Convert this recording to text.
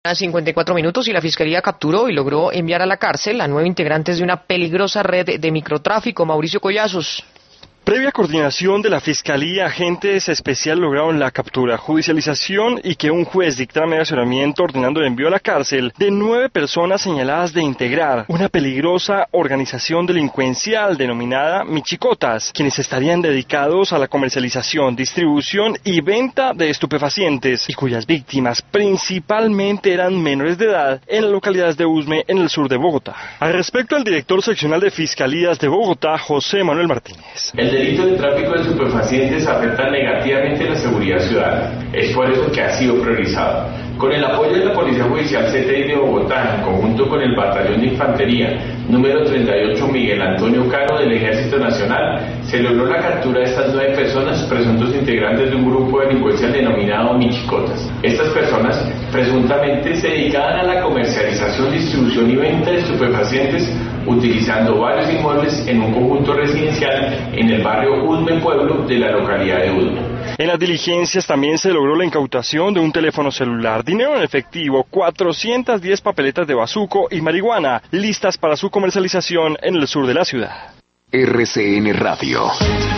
A 54 minutos y la Fiscalía capturó y logró enviar a la cárcel a 9 integrantes de una peligrosa red de microtráfico. Mauricio Collazos. Previa coordinación de la Fiscalía, agentes especiales lograron la captura, judicialización y que un juez dictara medio asesoramiento ordenando el envío a la cárcel de 9 personas señaladas de integrar una peligrosa organización delincuencial denominada Michicotas, quienes estarían dedicados a la comercialización, distribución y venta de estupefacientes y cuyas víctimas principalmente eran menores de edad en las localidades de Usme, en el sur de Bogotá. Al respecto, el director seccional de Fiscalías de Bogotá, José Manuel Martínez. El delito de tráfico de estupefacientes afecta negativamente la seguridad ciudadana. Es por eso que ha sido priorizado. Con el apoyo de la Policía Judicial CTI de Bogotá, en conjunto con el Batallón de Infantería número 38 Miguel Antonio Caro del Ejército Nacional, se logró la captura de estas 9 personas, presuntos integrantes de un grupo delincuencial denominado Michicotas. Estas personas presuntamente se dedicaban a la comercialización, distribución y venta de estupefacientes utilizando varios inmuebles en un conjunto residencial en el barrio Usme Pueblo de la localidad de Usme. En las diligencias también se logró la incautación de un teléfono celular, dinero en efectivo, 410 papeletas de bazuco y marihuana, listas para su comercialización en el sur de la ciudad. RCN Radio.